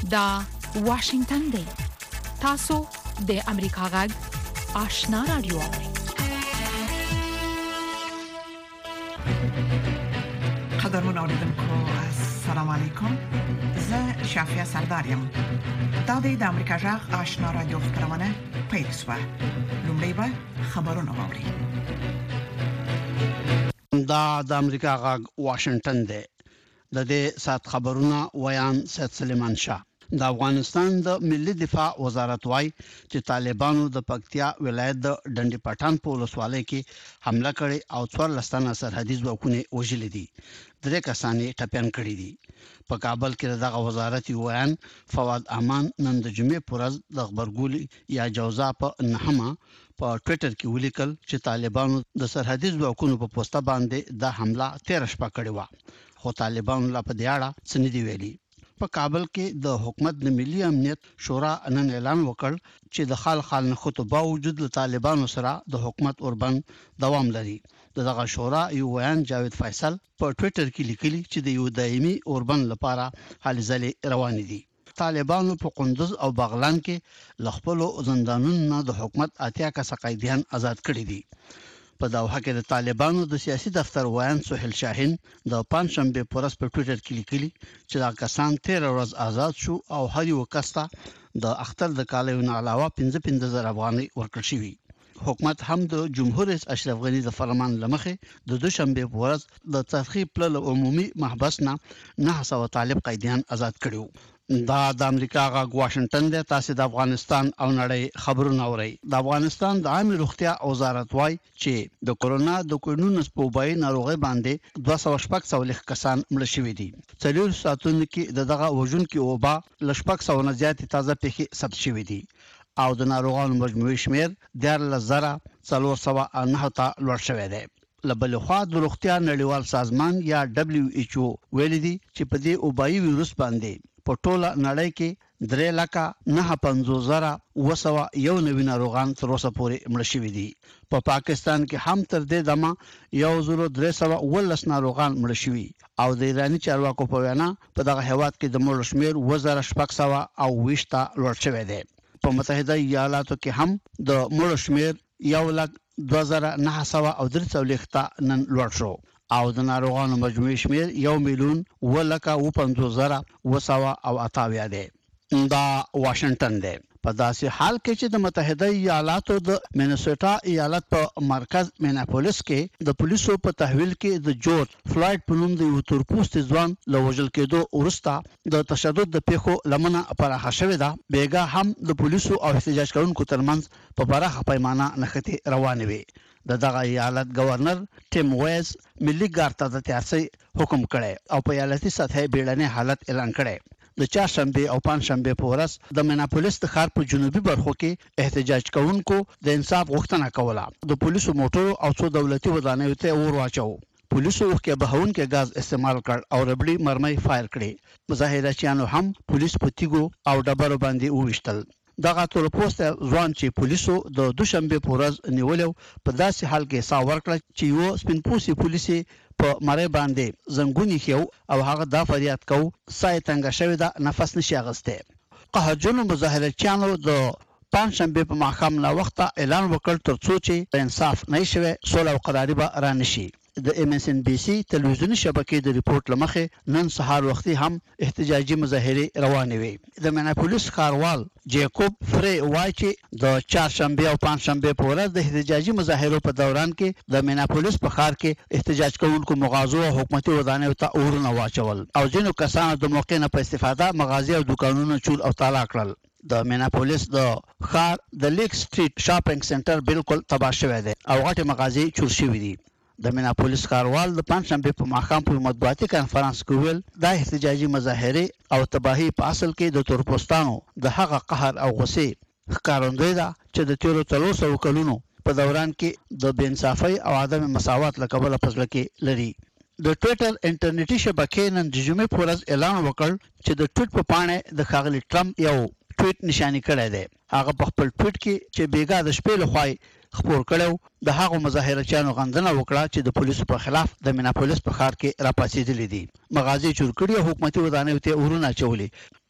دا واشنگتن دی. تاسو د امریکا غږ آشنا رادیو اورئ. قدرمن اوریدونکو السلام علیکم. زه شافیا سردارم. دا د امریکا غږ آشنا رادیو خبرونه پیل شوه. لومړی به خبرونه واورئ. دا د امریکا غږ واشنگتن دی. د دې سات خبرونه ویان سید سلیمان شاه. د افغانستان د ملي دفاع وزارت وايي چې طالبانو د پکتیا ولایت د ډنډي پټان په ولسوالۍ کې حمله کړې او 14 تنه سرحدي ځواکونه وژلي دي. 3 کسان یې ټپيان کړي دي. په کابل کې دغه وزارت ویان فواد امان نن د جمعې پر ورځ د خبرګولي یا جوزا په نهمه په ټوئیټر کې ولیکل چې طالبانو د سرحدي ځواکونو په پوسټه باندې د حمله 13 شپه کړې و، خو طالبانو لا په دې اړه څه نه دی ویلي. په کابل کې د حکومت د ملي امنیت شورا نن اعلان وکړ چې د خال نخود باوجود له طالبانو سره د حکومت اوربند دوام لري. دغه شورا یو ویان جاوید فیصل په ټوئیټر کې لیکلي چې د یو دایمي اوربند لپاره هلې ځلې روان دي. طالبانو په قندوز او بغلان کې لخپلو زندانونو د حکومت 80 کسه قیدیان آزاد کړي دي. په داوحه کې د طالبانو د سیاسي دفتر ویان سهیل شاهین د پنځشنبه پر ورځ په ټوئیټر کې لیکلي چې دا کسان 13 ورځ آزاد شو او هر یو کس ته د اختر د کالیو نه علاوه 15,000 افغانۍ ورکړل شوې. حکومت هم د جمهور رئیس اشرف غنی د فرمان لمخې د دوشنبه په ورځ د ترخیب پل عمومي محبس نه 900 طالب قیدیان آزاد کړیو. دا د امریکا غږ واشنگتن دی. تاسو د افغانستان او نړۍ خبرونه اورئ. د افغانستان د عامه روغتیا وزارت وايي چې د کورونا د کوډونو سپوبای ناروغي باندې 240 کسان مړ شوي دي. 4 ساعتونو کې دغه وژن کې اوبا لشپک سونه زیات تازه پیښې ثبت شوي دي او د ناروغانو مجموعي شمیر 14,409 ته لوړ شوی دی. لبل خوا د روغتیا نړیوال سازمان یا WHO ویلي دي چې په دې اوبایي ویروس باندې په ټوله نړۍ کې 3,59,901 ناروغان تر اوسه پورې مړ شوي دي. په پاکستان کې هم تر دې دمه 1,313 ناروغان مړ شوي او د ایرانی چارواکو په وینا په دغه هیواد کې د مړو شمیر 1,620 ته لوړ شوی دی. په متحده ایالاتو کې هم د مړو شمیر 1,943 ته نن لوړ شو او د ناروغانو مجموعي شمیر 1,50,928 دی. دا واشنگتن دی. په داسې حال کې چې د متحده ایالاتو د مینیسوټا ایالت په مرکز میناپولیس کې د پولیسو په تحویل کې د جورج فلایډ په نوم د یو تورپوستي ځوان له وژل کېدو وروسته د تشدد د پیښو لمنه پراخه شوې ده، بیګا هم د پولیسو او احتجاج کوونکو ترمنځ په پراخه پیمانه نښتې روانې وي. دغه ایالت گورنر ټیم ویز ملي ګارد ته د تیارسي حکم کړی او په ایالتي سطحه بیړنی حالت اعلان کړی. د چهارشنبه او پنځشنبه په ورځ د میناپولیس د ښار په جنوبي برخو کې احتجاج کوونکو د انصاف غوښتنه کوله. د پولیسو موټرو او څو دولتي ودانیو ته اور واچو. پولیسو کې بهونکې غاز استعمال کړ او ربړي مرمۍ فایر کړې. مظاهرچیانو هم پولیس په تیګو او ډبرو باندې وویشتل. دغه تورپوست ځوان چې پولیسو د دوشنبه په ورځ نیولیو په داسې حال کې سا ورکړه چې یو سپینپوسي پولیسي په مری باندې زنګونی خيو او هغه دا فریاد کو سای څنګه شوی دا نفس نشي اغسته. قهرجن مظاهرچیانو د پنځشنبه په ماښام لا وخت اعلان وکړ ترڅو چې انصاف نه شي سول او قراری به را نشي. د MSNBC تلویزیونی شبکې د ریپورت لمخې نن سهار وختي هم احتجاجي مظاهره روانې وي. د میناپولیس ښاروال جیکوب فری وایي چې د چهارشنبه او پنځشنبه په ورځ د احتجاجي مظاهرو په دوران کې د میناپولیس په ښار کې احتجاج کوونکو مغازو او حکومتي ودانیو ته اورونه واچول او ځینو کسانو د موقع نه په استفاده مغازي او دکانونو چور او تالا کړل. د میناپولیس د ښار د لیک سټریټ شاپینګ سنټر بالکل تباہ شوی دی او غټي مغازي چور شوی دي. د میناپولیس ښاروال د پنځشنبه په ماښام په مطبوعاتي کانفرنس کې ویل دا احتجاجي مظاهره او تباہي په اصل کې د تورپوستانو د هغه قهر او غصې ښکارندوی ده چې د 300 کلونو په دوران کې د بېانصافۍ او عدم مساوات له کبله په ځل کې لري. د ټوئیټر انټرنیټي شبکې نن د جمعې په ورځ اعلان وکړ چې د ټویټ په پاڼه د ښاغلي ټرمپ یو ټویټ نشانی کړی دی. هغه په خپل ټویټ کې چې بیګا د شپې لخوا خبر کړو د هغو مظاهرچیانو غندنه وکړه چې د پولیسو په خلاف د میناپولیس په ښار کې راپاسېدلي دي. مغازي چور کړي او حکومتي ودانیو ته ورونه چولې.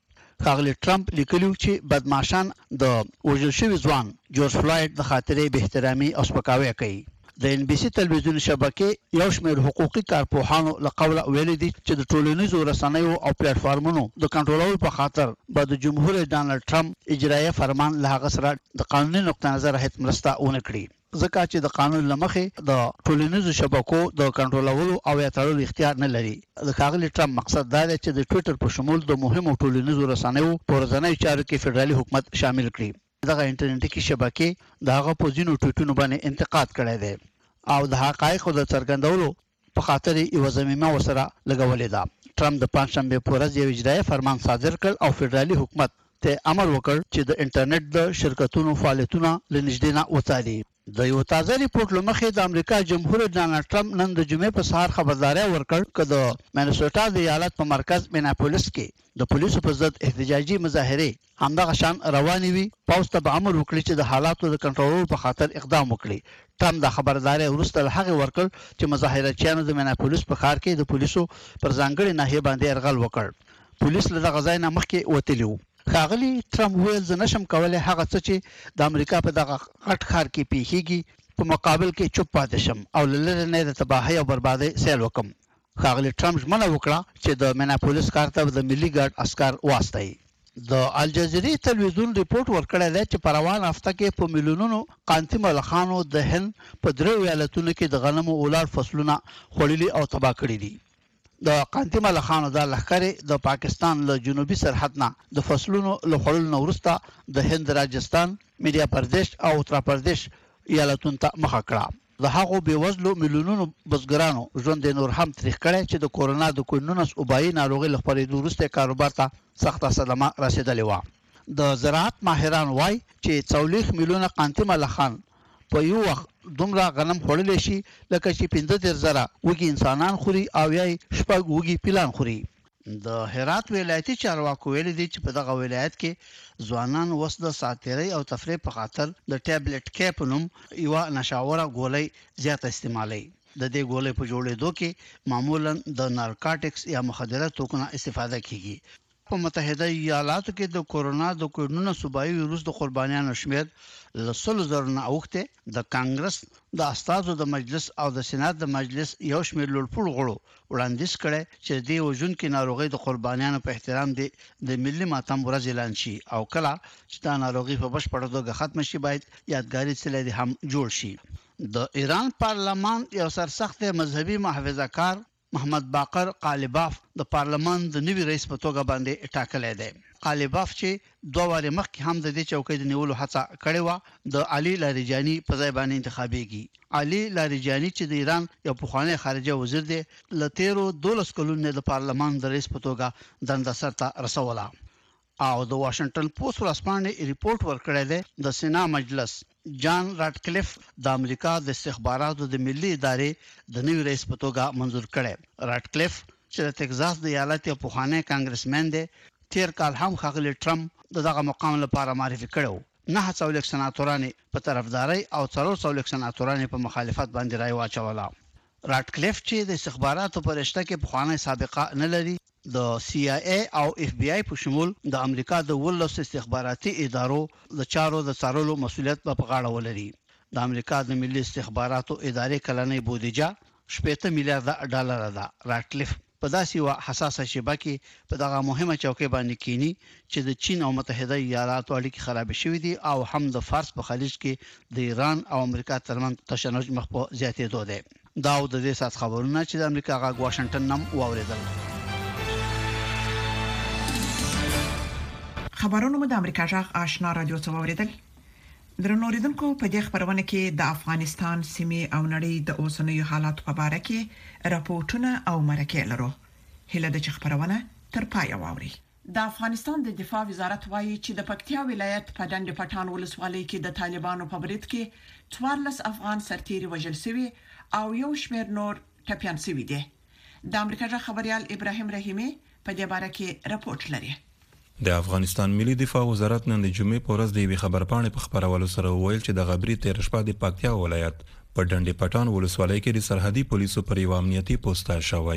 ښاغلي ټرمپ لیکلي چې بدمعشان د وژل شوي ځوان جورج فلوید د خاطرې به احترامي او سپکاوی کوي. د ان بي سي تلویزیون شبکې یو شمېر حقوقي کارپوهانو له قوله ویلي دي چې د ټولنیزو رسنیو او پلیټ فارمونو د کنټرولولو په خاطر به د جمهور ډانلډ ټرمپ اجرایه فرمان له هغه سره د قانوني نقطه نظر هیڅ مرسته ونه کړي، ځکه چې د قانون لمخې د ټولنیزو شبکو د کنټرولولو او یا تړلو اختیار نه لري. د ښاغلي ټرمپ مقصد دا دی چې د ټوئیټر په شمول د مهمو ټولنیزو رسنیو په ورځنیو چارو کې فدرالي حکومت شامل کړي. دغه انټرنیټي شبکې د هغه په ځینو ټویټونو باندې انتقاد کړی دی او د حقایقو د څرګندولو په خاطر یو ضمیمه ورسره لګولې ده. ټرمپ د پنځشنبه په ورځ یو اجرایي فرمان صادر کړ او فدرالي حکومت ته امر وکړ چې د انټرنیټ د شرکتونو فعالیتونه لنږدې نه وڅاري. د یو تازه ریپورت لمخې د امریکا جمهور ډانلډ ټرمپ نن د جمعې په سهار خبرداري ورکړ چې د مینیسوټا د ایالت په مرکز میناپولیس کې د پولیسو په ضد احتجاجي مظاهره همدغه شان روانې وي. پولیس ته به امر وکړي چې د حالاتو د کنټرول په خاطر اقدام وکړي. ټرمپ د خبرداري وروسته هغه ورکړ چې مظاهرچیانو د میناپولیس په ښار کې د پولیسو پر ځانګړي ناحیه باندې يرغل وکړ. پولیس له دغه ځای نه مخکې وتلی وو. ښاغلي ټرمپ ویل زه نشم کولای هغه څه چې د امریکا په دغه غټ ښار کې پیښیږي په مقابل کې چوپ پاتې شم او لری نه د تباہي او بربادي سیل وکم. ښاغلي ټرمپ ژمنه وکړه چې د میناپولیس ښار ته د ملي ګارد عسكر واستوي. د الجزیرې تلویزیون ریپورت ورکړی دی چې په روان هفته کې په میلیونونو قانتي ملخانو د هند په درې ایالتونو کې د غنمو اولاد فصلونه خوړلي او تباه کړي دي. د قانتي ملخانو د لښکر د پاکستان له جنوبي سرحد نه د فصلونو له خوړلو نه وروسته د هند راجستان، مدھیہ پردیش او اتر پردیش ایالتونو ته مخه کړه. د هغو بېوزلو میلیونونو بزګرانو ژوند نور هم تریخ کړی چې د کورونا د کووډ-19 وبایي ناروغۍ له خپرېدو وروسته کاروبار ته سخته صدمه رسېدلې وه. د زراعت ماهران وایي چې 40 میلیونه قانتي ملخان په یو وخت دومره غنم خوړلی شي لکه چې 15,000 وږي انسانان خوري او یا شپږ وږي پیلان خوري. د هرات ولایتي چارواکو ویلي دي چې په دغه ولایت کې ځوانان اوس د ساتیرۍ او تفریح په خاطر د ټابلیټ کې په نوم یوه نشاوره ګولۍ زیات استعمالوي. د دې ګولۍ په جوړېدو کې معمولا د نارکاټکس یا مخدره توکو نه استفاده کیږي. په متحده ایالاتو کې د کورونا د کووډ-19 وبایي ویروس د قربانیانو شمېر له 100,000 نه اوښتی. د کانګرس د استازو د مجلس او د سېنات د مجلس یو شمېر لوړپوړو غړو وړاندیز کړی چې د وژونکي ناروغۍ د قربانیانو په احترام د ملي ماتم ورځ اعلان شي او کله چې دا ناروغي په بشپړه توګه ختم شي باید یادګاري څلی هم جوړ شي. د ایران پارلمان یو سرسخت مذهبي محافظه‌کار محمد باقر قالیباف د پارلمان د نوي رئیس په توګه باندې ټاکلی دی. قالیباف چې 2 واره مخکې هم د دې چوکۍ د نیولو هڅه کړې و د علي لاریجاني په ځای باندې انتخابېږي. علي لاریجاني چې د ایران یو پخوانی خارجه وزیر دی له 13 کلونو د پارلمان د رئیس په توګه دنده سرته رسوله او د واشنگټن پوسټ ورځپاڼې ریپورت ورکړی دی. د سنا مجلس جان راټکلیف د امریکا د استخباراتو د ملي ادارې د نوي رئیس په توګه منظور کړی. راټکلیف چې د ټکزاس د ایالت یو پخوانی کانګرسمن دی تیر کال هم ښاغلي ټرمپ دغه مقام لپاره معرفي کړو. 900 سناتوران په طرفداري او 400 سناتوران په مخالفت باندې رای واچوله. راټکلیف چې د استخباراتو په رشته کې پخوانی سابقه نه لري د CIA او FBI په شمول د امریکا د 12 استخباراتي ادارو د چارو د څارلو مسؤلیت په غاړه ولري. د امریکا د ملي استخباراتو ادارې کلنۍ بودیجه 8 میلیارډ ډالر ده. راټکلیف په داسې یو حساسه شیبه کې په دغه مهمه چوکۍ باندې کینی چې د چین او متحده ایالاتو اړیکې خراب شوې دي او هم د فارس په خلیج کې د ایران او امریکا ترمنځ تشنج مخ په زیاتېدو دی. دا د دې سات خبرونه چې د امریکا غاګ واشنگټن نم واوریدل. خبرونه مو د امریکا غاګ آشنا رادیو څخه واوریدل. درنو اوریدونکو په دې خبرونه کې د افغانستان سیمې او نړۍ د اوسنیو حالاتو په اړه کې راپورټونه او مرکې لرو. هله د خبرونه تر پای واوري. د افغانستان د دفاع وزارت وایي چې د پکتیا ولایت په ډنډ پټان ولسوالۍ کې د طالبانو په برید کې 14 افغان سرتیري وژل شوي او یو شمېر نور ټپيان شوي دي. د امریکا ځخ خبريال ابراهيم رحیمي په دې باره کې راپورټ لري. د افغانستان ملي دفاع وزارت نن د جمعې په ورځ د یوې خبرپاڼې په خبرولو سره وویل چې د غبري تیر شپه د پکتیا ولایت په ډنډ پټان ولسوالۍ کې د سرحدي پولیسو پر یو امنیتي پوسټ شوی.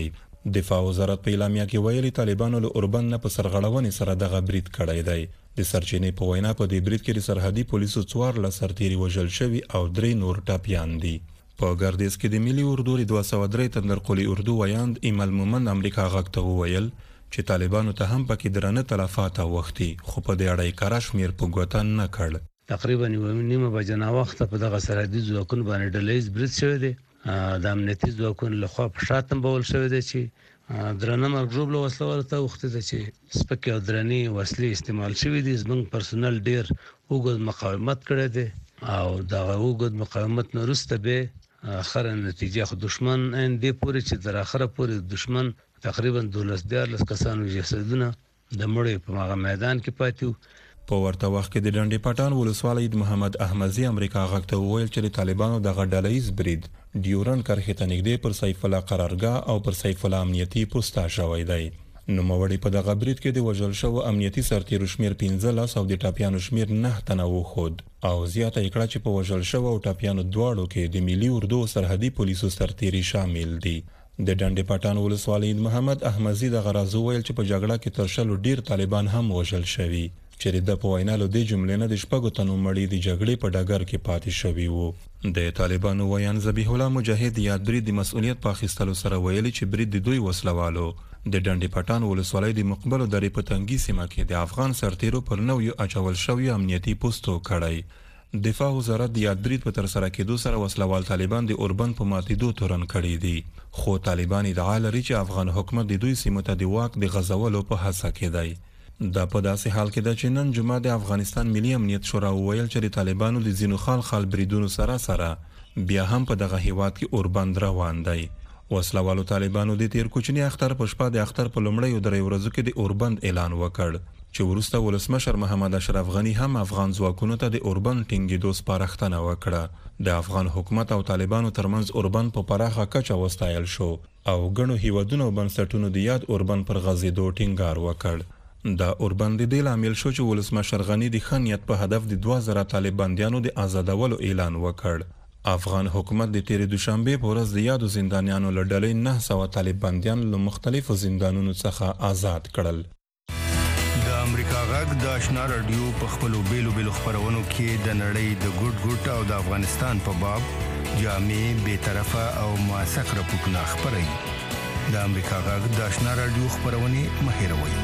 دفاع وزارت په اعلامیه کې ویلي طالبانو له اوربند نه په سرغړونې سره دغه برید کړی دی. د سرچینې په وینا په دې برید کې د سرحدي پولیسو 14 سرتیري وژل شوي او 3 نور ټپیان دي. په ګردیز کې د ملي اردو د 203 تندرقلی اردو ویاند ایمل مومن امریکا غږ ته وویل چې طالبانو ته هم پکې درنه تلفات اوختي خو په دې اړه یې کره شمیر په ګوته نه کړ. تقریبا نیمه بجه ناوخته په دغه سرحدي ځواکونو باندې ډلهییز برید شوی دی. د امنیتي ځواکونو لخوا په شاتم بول شوی دی چې درنه مرګ ژوبله وسله ورته اوختې ده چې سپکې او درنې وسلې استعمال شوي دي. زموږ پرسونل ډیر اوږد مقاومت کړی دی او دغه اوږد مقاومت نه وروسته به اخره نتیجه خو دشمن دې پورې چې تر اخره پورې دشمن تقریبا 12 کسانو جسدونه د مړي په هغه میدان کې پاتې وو. په ورته وخت کې د ډنډې پټان ولسوالۍ د محمد احمدزي امریکا غږ ته وویل چې د طالبانو دغه ډلهییز برید ډیورن کرښې ته نږدې پر سیف الله قرارګاه او پر سیف الله امنیتي پوسټه شوی دی. نوموړي په دغه برید کې د وژل شوو امنیتي سرتیرو شمیر 15 او د ټاپیانو شمیر 9 تنه وښود او زیاته یې کړه چې په وژل شوو او ټاپیانو دواړو کې د ملي اردو سرحدي پولیسو سرتیري شامل دي. د ډنډې پټان ولسوالۍ د محمد احمدزي دغه راز وویل چې په جګړه کې تر 100 ډیر طالبان هم وژل شوي چې د په وینا له دې جملې نه د شپږو تنو مړي د جګړې په ډګر کې پاتې شوي وو. د طالبانو ویان ذبیح الله مجاهد یاد برید د مسؤلیت په اخیستلو سره ویلي چې برید د دوی وسلوالو د ډنډې پټان ولسوالۍ د مقبلو درې په تنګي سیمه کې د افغان سرتیرو پر نویو اچول شوي امنیتي پوسټو کړی. دفاع وزارت د یاد برید په ترسره کېدو سره وسلوال طالبان د اوربند په ماتېدو تورن کړي دي خو طالبان ادعا لري چې افغان حکومت د دوی سیمو ته د واک د غځولو په هڅه کې دی. دا په داسې حال کې ده چې نن جمعه د افغانستان ملي امنیت شورا وویل چې د طالبانو د ځینو خال بریدونو سره بیا هم په دغه هیواد کې اوربند روان دی. وسلوالو طالبانو د تیر کوچنی اختر په شپه د اختر په لومړیو درې ورځو کې د اوربند اعلان وکړ چې وروسته ولسمشر محمد اشرف غنی هم افغان ځواکونو ته د اوربند ټینګېدو سپارښتنه وکړه. د افغان حکومت او طالبانو ترمنځ اوربند په پراخه کچه وستایل شو او ګڼو هیوادونو او بنسټونو د یاد اوربند پر غځېدو ټینګار وکړ. دا اوربند د لامل شو چې ولسمشر غنی د خنیت په هدف د 2000 طالباندیانو د آزادولو اعلان وکړ. افغان حکومت د تیر دوشنبه په ورځ د یادو زندانیانو له ډلې 900 طالباندیان له مختلفو زندانونو څخه آزاد کړل. د امریکا غږ د آشنا رادیو په خپلو بیلو خبرونو کې د نړۍ د ګډ او د افغانستان په باب جامع به طرفه او موثق راپورټونه خبري. د امریکا غږ د آشنا رادیو خبرونه مهیروي.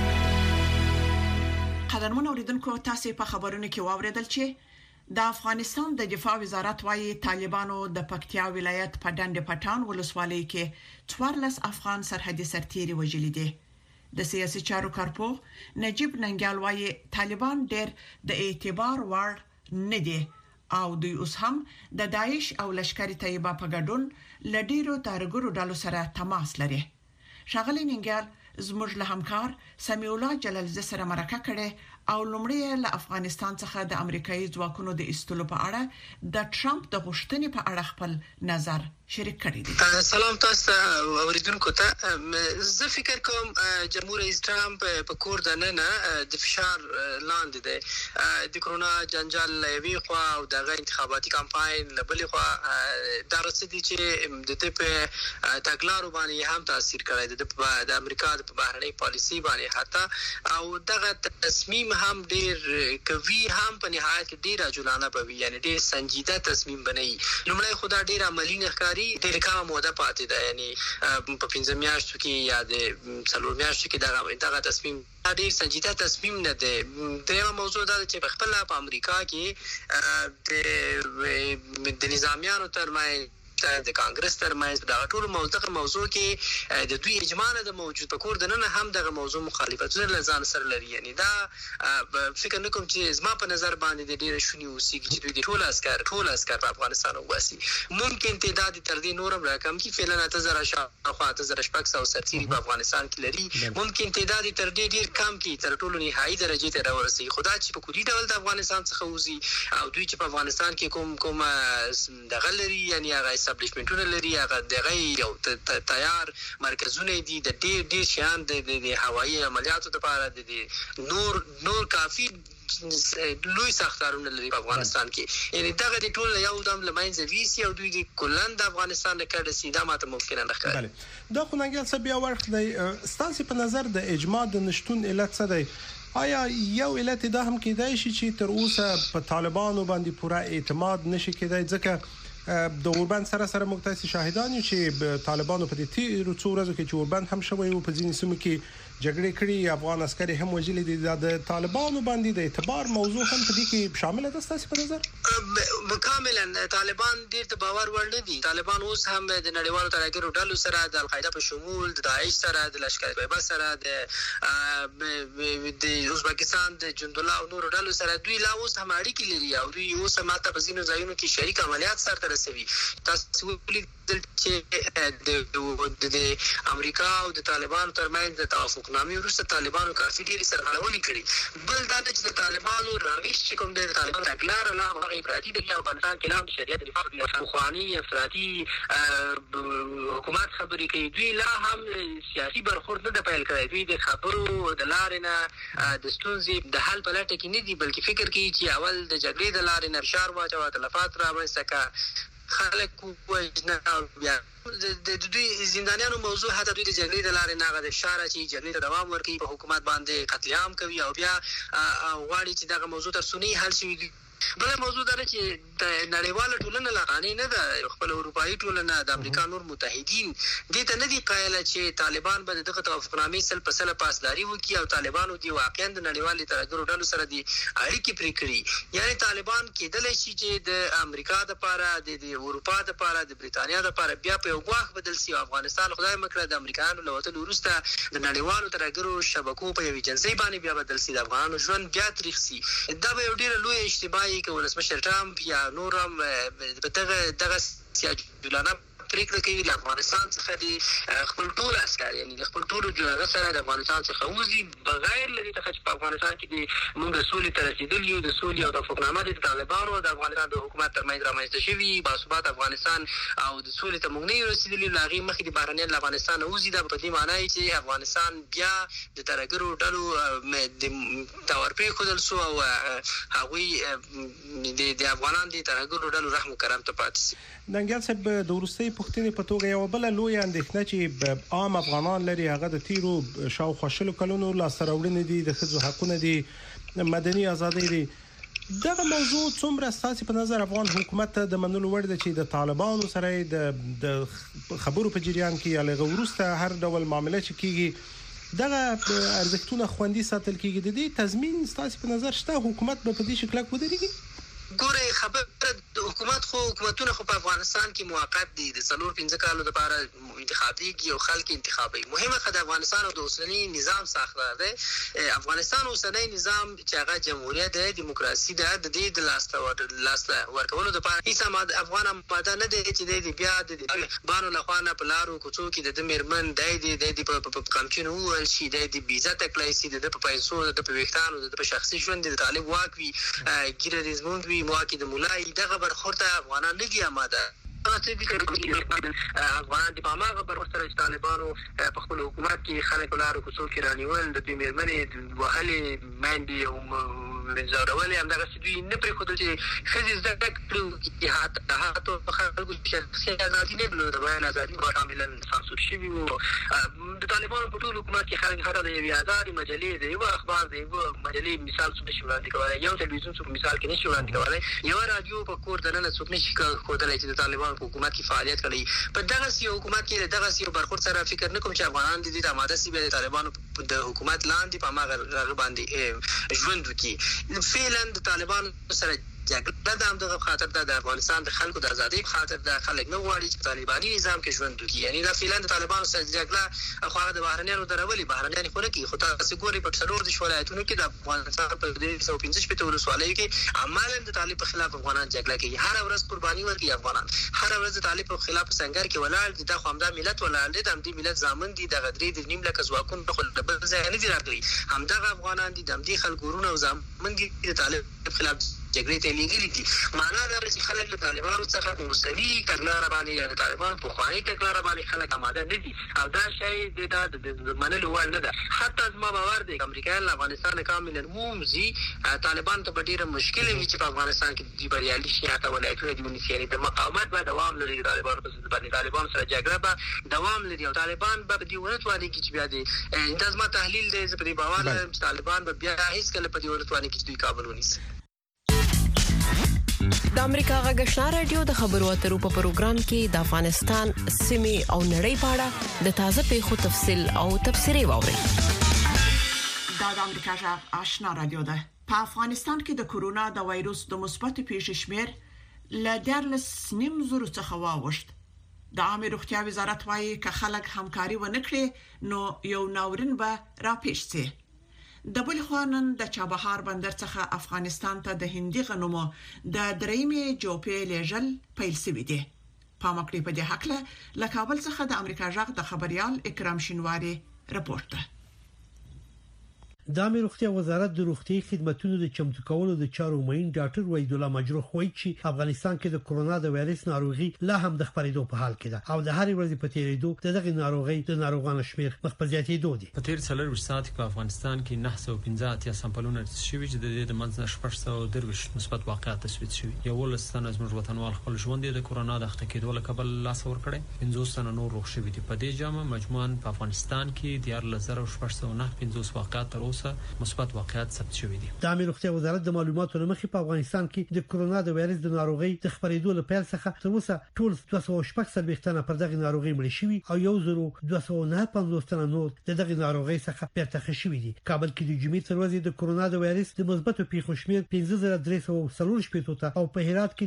قدرمن اوریدونکو تاسو په خبرونو کې واوریدل چې د افغانستان د دفاع وزارت وايي طالبانو د پکتیا ولایت په ډنډ پټان ولسوالۍ کې 14 افغان سرحدي سرتیري وژلي دي. د سیاسي چارو کارپوه نجیب ننګیال وايي طالبان ډېر د اعتبار وړ نه دي او دوی اوس هم د داعش او لشکري طیبه په ګډون لډیرو تارګرو ډلو سره تماس لري. شاغلی ننګیال زموږ له همکار سمیع الله جلالزی سره مرکه کړي او لومړی له افغانستان څخه د امریکایي ځواکونو د استلو په اړه د ټرمپ د غوښتنې په اړه خپل نظر شریک کړی دی. سلام تاسو اوریدونکو ته. زه فکر کوم جمهور رئیس ټرمپ په کور د نن د فشار لاندې دی د کرونا جنجال لوي خو او د انتخاباتي کمپاین لبلې خو دا رسېدي چې د دې په تګلارو باندې هم تاثیر کړی دی د امریکا د بهرنۍ پالیسي باندې حتی او دغه تصمیم هم ډیر کوي هم په نهایت کې ډیر اجولانه بوي یعنی ډیر سنجیده تصمیم بنئ. لومړی خدا ډیر عملی نه ښکاري ډیر کم موده پاتې ده یعنی په 15 میاشتو کې یا د 4 میاشتو کې دغه تصمیم ډیر سنجیده تصمیم نه ده. دغه موضوع دا چې په خپل په امریکا کې د نظامیانو ترمنځ د کانګرس ترمنځ د ټول موضوع کې د دوی اجماع نه د موجود په کور د نن هم دغه موضوع مخالفتونه لزان سره لري یعنی دا فکر نکوم چې زما په نظر باندې د ډیر شونی اوسېږي چې دوی د ټول اسکر په افغانستان وباسي. ممکن تعداد تر دې نورم رقم کې فعلا 8000 سرتیري په افغانستان کې لري. ممکن تعداد تر دې ډیر کم کې تر ټولو نهایي درجه ته راورسي. خدا چې په کلی ډول د افغانستان څخه وځي او دوی چې په افغانستان کې کوم دغه لري یعنی هغه اسټابلیشمنټونه لري هغه دغه یو تیار مرکزونه دي د ډیر شان د هوایي عملیاتو لپاره د نور کافي لوی سختارونه لري په افغانستان کې یعنی دغه د ټول یو دم لمنځه ویسي او دوی د کلن د افغانستان د کډه سیده ماته ممکن نه ښکاري. بله دا خو ننګیال صاحب بیا ورخ دی ستاسو په نظر د اجماع د نشټون علت څه دی؟ آیا یو علت دا هم کېدای شي چې تر اوسه په طالبانو باندې پوره اعتماد نشي کېدای ځکه د اوربند سره موږ تاسو شاهدان یو چې طالبانو په دې تیرو څو ورځو کې چې اوربند هم شوی او په ځینې سیمو کې جګړې کړي افغان عسکر هم وژلي دي د طالبانو باندې د اعتبار موضوع هم په دې کې شامل ده ستاسو په نظر؟ کاملا طالبان ډیر د باور وړ نه دي. طالبان اوس هم د نړیوالو ترهګرو ډلو سره د القاعده په شمول د داعش سره د لشکر طیبه سره د ازبکستان د جندولا او نورو ډلو سره دوی لا اوس هم اړیکې لري او دوی اوس ماته په ځینو ځایونو کې شریک عملیات سره رسوي. تاسو ولیدل چې د امریکا او د طالبانو ترمنځ د توافق نامې وروسته طالبانو کافي ډېرې سرغړونې کړې. بل دا چې د طالبانو راویش چې کوم د طالبانو تګلاره لا هغه افراطي د افغانستان کې لا شریعت دفاع خواني افراطي حکومت خبرې کوي. دوی لا هم سیاسي برخورد نه پیل کړی. دوی د خبرو د لارې نه د ستونزې د حل په لټه کې نه دي بلکې فکر کوي چې اول د جګړې د لارې نه فشار واچوي تلفات رامنځته کړي خلک وژنه او بیا د دوی زندانیانو موضوع حتی دوی د جګړې د لارې نه هغه د اشاره چې جګړې ته دوام ورکوي په حکومت باندې قتل عام کوي او بیا غواړي چې دغه موضوع تر سنوي حل شي. بل موضوع دا چې د نړیواله ټولنه لغاني نه ده خپل اروپאי ټولنه د امریکا نور متحدین دې ته نه دي قایل چې طالبان به دغه توافقنامې سل په سل پاسداري وکړي او طالبانو دی واقعا د نړیوالې ترهګرو ډلو سره دي اړیکې پرې کړي. یعنی طالبان کېدلی شي چې د امریکا د لپاره د اروپا د لپاره د بریتانیا د لپاره بیا په یو غواخ بدل شي. افغانستان خدای مکړه د امریکایانو له وتلو وروسته د نړیوالو ترهګرو شبکو په یو ایجنسۍ باندې بیا بدل شي. د افغانانو ژوند بیا تاریخ شي. دا به یو ډېر لوی اشتباه کې ولسمشر ټرمپ یا نورم دغه سیاجولانه پریکړه کوي له افغانستان څخه د خپل ټول عسکر یعنی د خپل ټول جوړه سره د افغانستان څخه وځي بغیر لري څخه چې په افغانستان کې د موږ رسولي تر رسیدل یو د سولې او د توافقنامه د طالبانو او د افغانستان د حکومت ترمنځ رامنځته شوي باثبات افغانستان او د سولې ته موږ نه رسیدلی لاغي مخې د بهرنیان له افغانستان وځي. دا په دې معنی چې افغانستان بیا د ترهګرو ډلو د تورپی خدل سو او هغوی د افغانان د ترهګرو ډلو رحم کرم ته پاتې شي. ننګیال صاحب د وروستۍ پوښتنې په توګه یو بل لوی اندېښنه چې عام افغانان لري هغه د تیرو شاوخوا شلو کلونو لاسته راوړنې دي د ښځو حقونه دي مدني ازادي دي. دغه موضوع څومره ستاسو په نظر افغان حکومت ته د منلو وړ ده چې د طالبانو سره د خبرو په جریان کې یا لږ وروسته هر ډول معاملې چې کیږي دغه ارزښتونه خوندي ساتل کیږي؟ د دې تضمین ستاسو په نظر شته حکومت به په دې شکل ودرېږي؟ ګوره خبره د حکومتونه خو په افغانستان کې موقت دي. د 4-5 کالو لپاره انتخابي او خلک انتخابي مهمه خدای افغانستان او د اوسنی نظام ساختار دی. افغانستان اوسنی نظام چې هغه جمهوریت دی دیموکراسي ده د دې د لاسته ورکولو لپاره هیڅ افغان ماده نه دی چې د بیا د بانو لخوانه په لارو کوڅو کې د میرمن د په کمچینو ول شي د بیزه تکلای سي د په پیسو د په وختانو د په شخصي ژوند د طالب واکوي ګیره د زموږ وی مواکې د مولای دغه برخورته افغانان لګي آماده څه دي کوي افغان د پاماغه پر سره طالبانو په خپل حکومت کې خلک لارو کوڅو کې رانیول د دې میرمنې وهلې ماندي او منځورولې هم دغه دوی نه پرې خو چې خزي زده کړو چې هاتو خلکو شخصي ازادي نه درلوده بیان ازادي کاملا سانسور شوی وو. د طالبانو په ټول حکومت کې خلک هر د یو ازادي مجلې د یو اخبار د یو مجلې مثال څه شي وړاندې کولای یو تلویزیون څه مثال کې نشي وړاندې کولای یو رادیو په کور دننه څوک نشي کولای چې د طالبانو په حکومت کې فعالیت کوي. په دغه سی حکومت کې دغه سی برخورد سره فکر نه کوم چې افغانان د دې آماده سی به د طالبانو د حکومت لاندې په ماغه باندې ژوند وکړي. فعلا د طالبانو سره جګړه د همدغه خاطر د افغانستان د خلکو د ازادۍ خاطر د خلک نه غواړي چې طالباني نظام کې ژوند وکړي. یعنی دا فعلا د طالبانو سره جګړه خو د بهرنیانو درولي بهرنیان خو نه کوي. خو تاسو ګورئ په څلور د ولایتونو کې د افغانستان په 215 ولسوالیو کې عملاً د طالب په خلاف افغانان جګړه کوي. هر ورځ قرباني ورکوي افغانان. هر ورځ د طالب په خلاف سنگر کې ولاړ دي. دا خو همدا ملت ولاړ دي. د همدې ملت ضامن دي. د غدري د نیم لکه ځواکون په خپل بل ځای نه دي راغلي. همدغه افغانان دي د همدې خلکورونه او ضامن دي د طالب خلاف جګړې ته لیږلي دي معنا دا چې خلک له طالبانو څخه په مسلي کړنلاره باندې د طالبان په خواني کړنلاره باندې خلک آماده نه دي او دا شی د منلو وړ نه ده حتی زما باور دی امریکا له افغانستان کامل مومزي طالبان ته ډیره مشکل وي چې په افغانستان کې د بریالي شي حتی ولایتونه د ونیسي د مقاومت به دوام لري طالبان سره جګړه به دوام لري او طالبان به د ورتواني کې چې بیا دي د ازما تحلیل دی چې په باور لرم چې طالبان به بیا هیڅ کله په دې ورتواني کې د کابل ونیسي د امریکا غږ آشنا رادیو د خبرو اترو په پروګرام کې د افغانستان سیمې او نړۍ په اړه د تازه پیښو تفصیل او تبصرې واوري. دا د امریکا غږ آشنا رادیو ده. په افغانستان کې د کورونا د وایروس د مثبت پیښې شمېر ل 14.9 څخه واوښت. د عامه روغتیا وزارت وايي ک خلک همکاري ونکړي نو یو ناورین به راپېښ شي. د بل خوانن د چابهار بندر څخه افغانستان ته د هندي غنمو د درېمې جوپې لېژل پیل شوی دی. پامکړې په دې حق له کابل څخه د امریکا غږ د خبريال اکرام شینواری رپورټ ده. د عامه روغتیا وزارت د روغتي خدماتو د چمتو کولو د چارو مین ډاکټر وحید الله مجروح وایي چې افغانستان کې د کورونا د وایرس ناروغي لا هم د خپرېدو په حال کې ده او د هر ورځې په تیریدو دغه ناروغي د ناروغانو شمیر مخ په زیاتېدو دي. په تیر 4 ساعت په افغانستان کې 915 سامپلونه شوي چې د دې د منځ 830 مثبت واقعات تثبیت شوي. یو لسنه زموږ وطنوال خپل ژوند د کورونا د اخته کېدو له کبل لاس ور کړي 50 تنه نور روغ شوي دي. په دې جامه مجموعاً په افغانستان کې 14895 واقعات تر اوسه مثبت واقعات ثبت شوي دي. د عامه روغتیا وزارت د معلوماتو لمخې په افغانستان کې د کورونا د وایرس د ناروغي د خپرېدو لپاره څخه تر اوسه ټول 216 تنه پر دغه ناروغي مړ شوي او 1259 تنه نور دغه ناروغي څخه بیرته شوي دي. کابل کې د جمعې تر ورځې د کورونا د وایرس د مثبتو پیښو شمېر 5340 ته او په هرات کې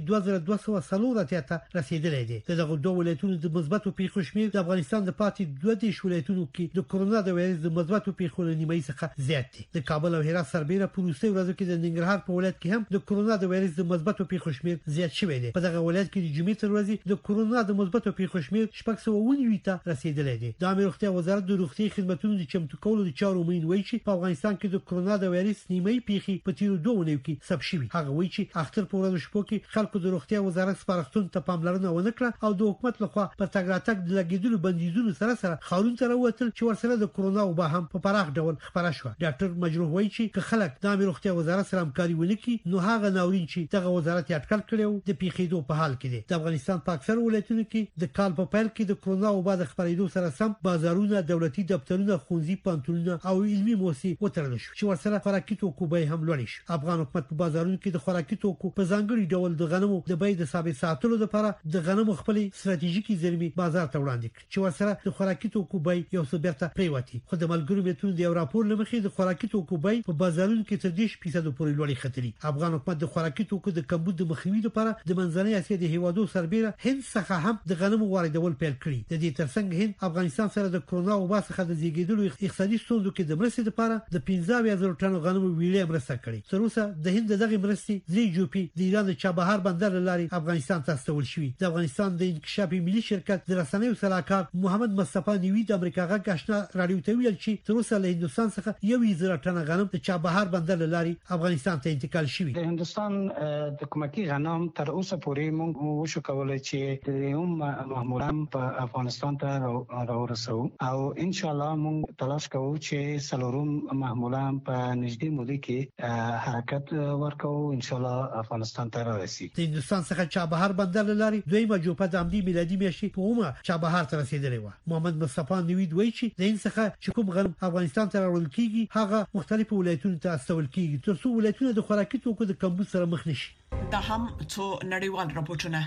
2240 ته رسیدلی دی. دغه دوه ولایتونو د مثبتو پیښو شمېر د افغانستان د پاتې 22 ولایتونو کې د کورونا د وایرس د مثبتو پیښو نیمایي څخه زیات دي. د کابل او هرات سربېره په وروستي ورځو کې د ننګرهار په ولایت کې هم د کورونا د وایرس د مثبتو پیښو شمېر زیات شوی دی. په دغه ولایت کې د جمعې تر ورځې د کورونا د مثبتو پیښو شمېر 619 ته رسیدلی دی. د عامه روغتیا وزارت د روغتي خدماتو د چمتو کولو د چارو مین وایي چې په افغانستان کې د کورونا د وایرس نیمایي پیښې په تیرو 2 ونیو کې ثبت شوي. هغه وایي چې اختر په ورځو شپو کې خلکو د روغتیا وزارت سپارښتنو ته پاملرنه ونه کړه او د حکومت لخوا پر تګ راتګ د لګیدلو بندیزونو سره خاورونو ته راوتل چې ورسره د کورونا وبا هم په پراخ ډول خبره شو. ډاکټر مجروح وایي چې خلک د عامه روغتیا وزارت سره همکاري ونکړي نو هغه ناورین چې دغه وزارت یې اټکل کړو د پیښېدو په حال کې دی. د افغانستان په اکثر ولایتونو کې د کال په پیل کې د کورونا وبا د خپرېدو سره سم بازارونه، دولتي دفترونه، ښوونځي، پانتونونه او علمي موسسې وتړل شو چې ورسره خوراکي توکو بیې هم لوړې شو. افغان حکومت په بازارونو کې د خوراکي توکو په ځانګړي ډول د غنمو د بیې د ثابت ساتلو لپاره د غنمو خپل ستراتیژیکي زېرمې بازار ته وړاندې کړ چې ورسره د خوراکي توکو بیې یو څه بیرته پریوتی. خو د ملګرو ملتونو د یو راپور لمخې د خوراکي توکو بیې په بازارونو کې تر 10% پورې لوړې ختلي. افغان حکومت د خوراکي توکو د کمبود د مخنیوي لپاره د منځنۍ اسیا د هیوادو سربېره هند څخه هم د غنمو واردول پیل کړي. د دې ترڅنګ هند افغانستان سره د کورونا وبا څخه د زیږیدلو اقتصادي ستونزو کې د مرستې لپاره د 15000 ټنو غنمو ویلې مرسته کړې. تر اوسه د هند دغه مرستې درې جوپې د ایران د چابهار بندر لاري افغانستان ته استول شوې. د افغانستان د انکشافي ملي شرکت د رسنیو صلاحکار محمد مصطفی نیوی د امریکا غږ آشنا رادیو ته ویل چې تر اوسه له هندستان څخه 1000 ټن غنم د چابهار بندر لاري افغانستان ته انتقال شوی. د هندستان د کومکی غنم تر اوسه پورې موږ وشو کولای چې د یوم محمولان په افغانستان ته راورسو او ان شاء الله موږ تلاش کوو چې سلورم محمولان په نږدې موده کې حرکت ورکوو ان شاء الله افغانستان ته راسي. د هندستان څخه چابهار بندر لاري دویمه جوپه د امدی میلادي میاشتې په عمر چابهار ته رسیدلې و. محمد مصطفی نیوی دوی چې د هند څخه چې کوم غنم افغانستان ته راوړل کیږي هغه مختلفو ولایتونو ته استول کیږي ترڅو ولایتونه د خوراکي توکو د کمبود سره مخ نشي. دا هم څو نړیوال راپورټونه.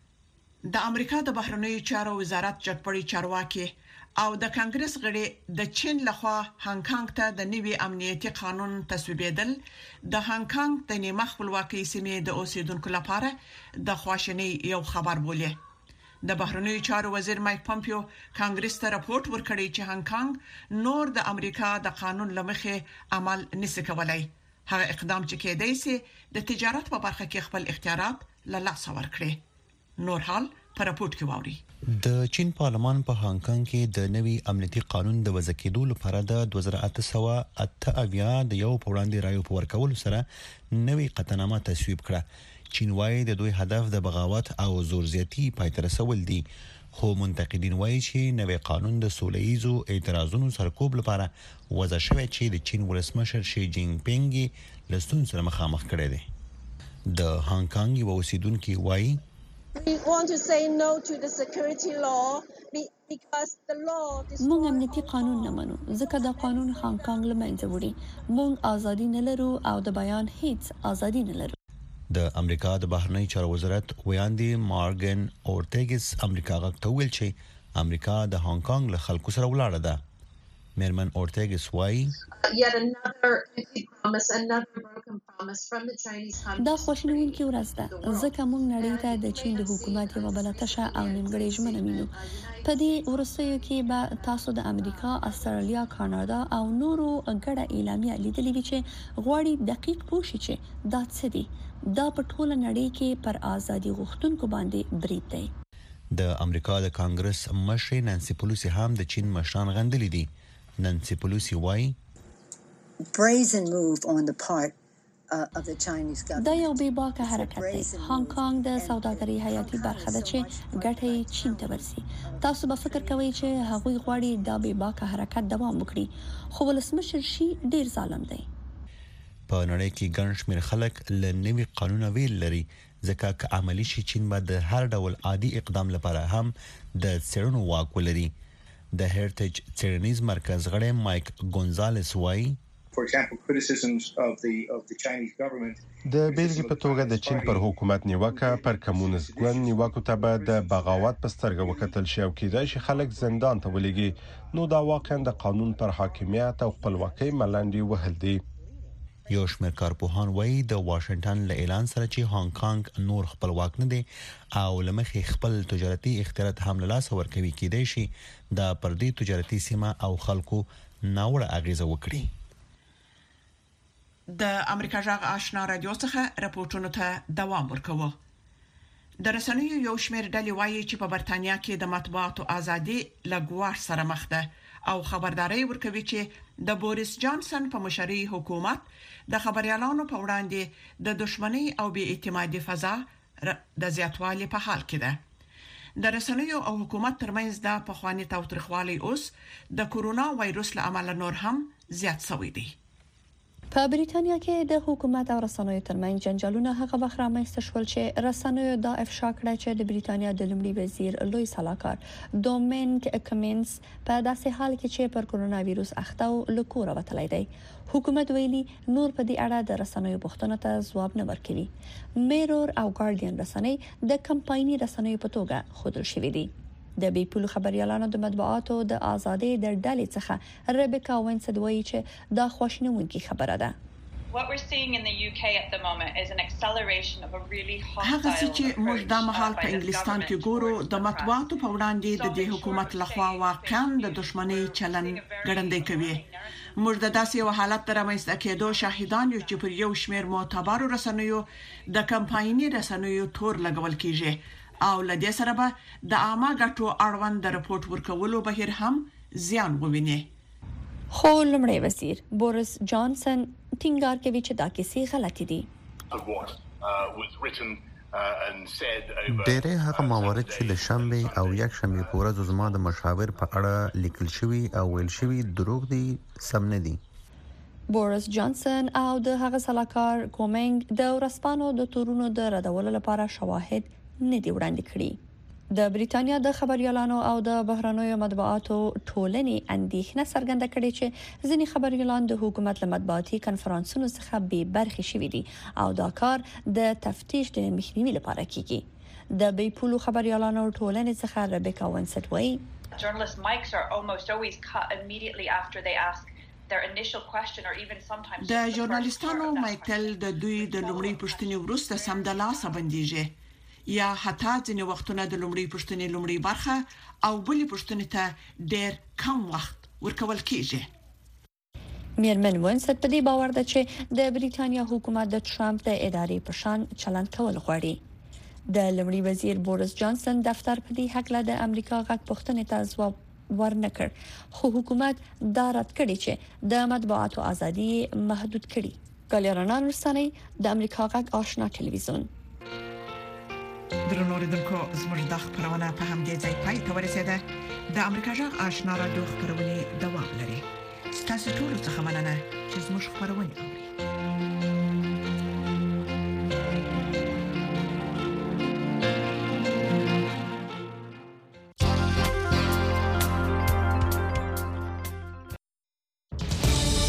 د امریکا د بهرنیو چارو وزارت جګپړی چارواکي او د کانګرس غړي د چین لخوا هانګ کانګ ته د نوي امنیتي قانون تصویبېدل د هانګ کانګ د نیمه خپلواکۍ سیمې د اوسیدونکو لپاره د خواشینۍ یو خبر بوله. د بهرنیو چارو وزیر مایک پامپیو کانګرس ته راپورټ ورکړی چې هانګ کانګ نور د امریکا د قانون لمخې عمل نشي کولای. هغه اقدام چې کېدای شي د تجارت په برخه کې خپل اختیارات له لاسه ورکړي. نور حال په راپورټ کې واوري. د چین پارلمان په هانګ کانګ کې د نوي امنیتي قانون د وضع کېدو لپاره د 2888 د یو پوړاندې رایو په ورکولو سره نوي قطعنامه تصویب کړه. چین وايي د دوی هدف د بغاوت او زور زیاتی پای ته رسول دي، خو منتقدین وايي چې نوي قانون د سولهییزو اعتراضونو سرکوب لپاره وضع شوی چې د چین ولسمشر شي جینګ پینګ له ستونزو سره مخامخ کړی دی. د هانګ کانګ یو اوسیدونکو وايي We want to say no to the security law because the law موږ امنیتي قانون نه منو ځکه دا قانون هانګ کانګ له منځه وړي. موږ ازادي نه لرو او د بیان هیڅ ازادي نه لرو. د امریکا د بهرنی چارو وزارت ویاندې مارګن اورټیګس امریکا غاکته ویل چې امریکا د هانګ کانګ له خلکو سره ولاړه ده. میرمن اورټیګس وايي yet another empty promise, another broken promise from the Chinese Communist. دا خوشنوونکی ورځ ده ځکه موږ نړۍ ته د چین د حکومت یو بلتشه او نیمګړې ژمنه مینو. په دې ورسېو کې به تاسو د امریکا، استرالیا، کاناډا او نورو ګډه اعلامیه لیدلې وي چې غواړي دقیق پوه شي چې دا څه دي. دا په ټوله نړۍ کې پر ازادي غوښتونکو باندې برید دی. د امریکا د کانګرس مشر نانسي پلوسی هم د چین مشران غندلې دي. نانسي پلوسی وايي brazen move on the part of the Chinese government. دا یو بې باکه حرکت دی. هانګ کانګ د سوداګرۍ حیاتي برخه ده چې ګټه چین ته ورسي. تاسو به فکر کوئ چې هغوی غواړي دا بې باکه حرکت دوام وکړي، خو ولسمشر شي ډیر ظالم دی. په نړۍ کې ګڼ شمېر خلک له نوي قانون ویل لري ځکه که عملی شي چین به د هر ډول عادي اقدام لپاره هم د څېړنو واک ولري. د هریټیج څېړنیز مرکز غړی مایک ګونزالس وايي For example, criticisms of the Chinese government. د بیلګې په توګه د چین پر حکومت نیوکه پر کمونیست ګوند نیوکو ته به د بغاوت په سترګه وکتل شي او کېدای شي خلک زندان ته ولېږي. نو دا واقعا د قانون پر حاکمیت او خپلواکۍ ملنډې وهل دي. یو شمېر کارپوهان وايي د واشنگټن له اعلان سره چې هانګ کانګ نور خپلواک نه دی او لمخې خپل تجارتي اختیارات هم له لاسه ورکوي، کېدای شي د پردي تجارتي سیمه او خلکو ناوړه اغیزه وکړي. د امریکا جغ آشنا رادیو څخه راپورټونو ته دوام ورکوه. د رسنیو یو شمېر ډلې وایي چې په برتانیا کې د مطبوعاتو ازادي لګواښ سره مخ ده او خبرداري ورکوي چې د بوریس جانسن په مشرۍ حکومت د خبريالانو په وړاندې د دښمنۍ او بې اعتمادۍ فضا د زیاتوالي په حال کې ده. د رسنیو او حکومت ترمنځ د پخوانی تاوتریخوالي اوس د کورونا وایروس له امله نور هم زیات شوی دی. په بریتانیا کې د حکومت او رسنیو ترمنځ جنجالونه هغه وخت رامنځته شول چې رسنیو دا افشا کړه چې د بریتانیا د لومړي وزیر لوی سلاکار دومینګ کمینز په داسې حال کې چې پر کورونا وایروس اخته او لکور وتلی دی. حکومت ویلي نور په دې اړه د رسنیو پوښتنو ته ځواب نه ورکوي. میرور او ګارډین رسنۍ د کمپایني رسنیو په توګه ښودل شوې دي. د بیپولو خبريالانو د مطبوعاتو د ازادۍ د ډلې څخه ریبیکا وینسد وایي چې دا خوشنونکې خبره ده. What we're seeing in the UK at the moment is an acceleration of a really hostile هغه چې موږ د مهال په انګلستان کې ګورو د مطبوعاتو په وړاندې د دې حکومت لخوا واقعا د دښمنۍ چلن ګړندې کوي. موږ د داسې یو حالت تر رامنځته کېدو شاهدان یو چې پر یو شمېر معتبرو رسنیو د کمپایني رسنیو تور لګول کیږي او لدې سره به د عامه ګټو اړوند د رپورت ورکولو بهیر هم زیان وویني. خو لومړی وزیر بوریس جانسن ټینګار کوي چې دا کیسې غلطي دي. ډېرې هغه موارد چې د شنبه او یک شنبه په ورځ زما د مشاور په اړه لیکل شوی او ویل شوی دروغ دي، سم نه دي. بوریس جانسن او د هغه سلاکار کومنګ د ورسپانو د تورونو د ردولو لپاره شواهد نه دی وړاندې کړی. د بریتانیا د خبريالانو او د بهرنیو مطبوعاتو ټولنې اندېښنه څرګنده کړې چې ځینې خبريالان د حکومت له مطبوعاتي کنفرانسونو څخه بې برخې شوي دي او دا کار د تفتیش د مخنیوي لپاره کیږي. د بیپولو خبريالانو ټولنې څخه ریبیکا وینسد وایي Journalist mics are almost always cut immediately after they ask their initial question or even sometimes د ژورنالیستانو مایکل د دوی د لومړي پوښتنې وروسته سمدلاسه بنديږي یا حتی ځینې وختونه د لومړي پوښتنې لومړي برخه او بلې پوښتنې ته ډېر کم وخت ورکول کیږي. میرمن وینسد په دې باور ده چې د بریتانیا حکومت د ټرمپ د ادارې په شان چلند کول غواړي. د لومړي وزیر بوریس جانسن دفتر په دې حق له د امریکا غږ پوښتنې ته ځواب ورنکړ، خو حکومت دا رد کړی چې د مطبوعاتو ازادي محدود کړي. ګالیرانان رسنۍ د امریکا غږ آشنا ټلویزیون. درنو لیدونکو زموږ د خبرونه په همدې ځای پای ته ورسیده. د امریکا غږ آشنا رادیو خبرونه دوام لري. تاسو ټول څه مننه چې زموږ خبرونه اورئ.